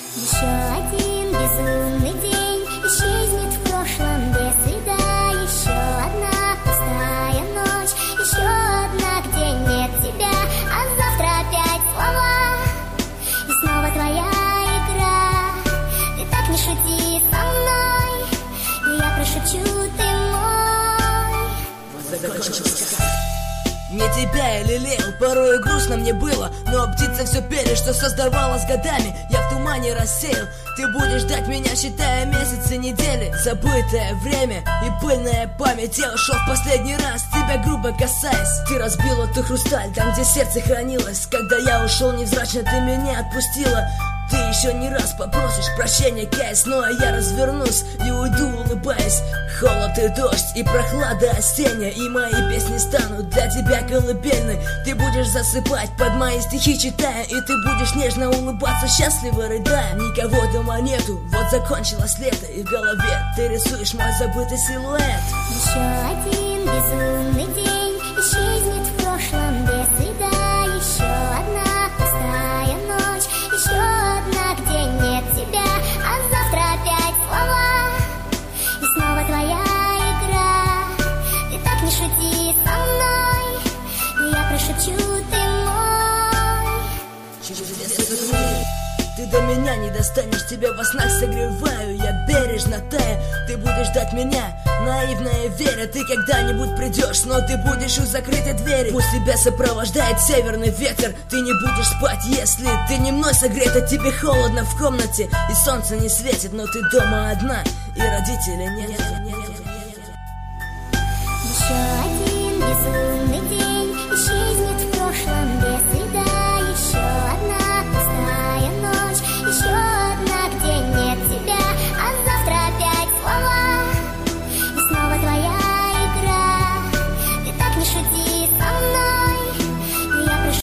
Еще один безумный день исчезнет в прошлом без следа. Еще одна пустая ночь, еще одна, где нет тебя. А завтра опять слова, и снова твоя игра. Ты так не шути со мной, и я прошепчу, ты мой. Вот закончился. Не тебя я лелеял, порой грустно мне было, но птицы все пели, что создавалось годами. Я в тумане рассеял, ты будешь ждать меня, считая месяцы, недели. Забытое время и пыльная память. Я ушел в последний раз, тебя грубо касаясь. Ты разбила ты хрусталь, там где сердце хранилось. Когда я ушел невзрачно, ты меня отпустила. Ты еще не раз попросишь прощения, каясь, но я развернусь и уйду, улыбаясь. Холод и дождь, и прохлада осенняя, и мои песни станут для тебя колыбельной. Ты будешь засыпать под мои стихи читая, и ты будешь нежно улыбаться, счастливо рыдая. Никого дома нету, вот закончилось лето, и в голове ты рисуешь мой забытый силуэт. Еще один безумный день исчезнет в прошлом без следа. Еще одна пустая ночь, еще одна, где нет тебя. А завтра опять слова, и снова твоя игра. Ты так не шути со мной, и я прошепчу, ты мой. Ты до меня не достанешь, тебя во снах согреваю. Я бережно тая, ты будешь ждать меня, наивная веря. Ты когда-нибудь придешь, но ты будешь у закрытой двери. Пусть тебя сопровождает северный ветер. Ты не будешь спать, если ты не мной согрета. Тебе холодно в комнате, и солнце не светит, но ты дома одна, и родителей нет. Еще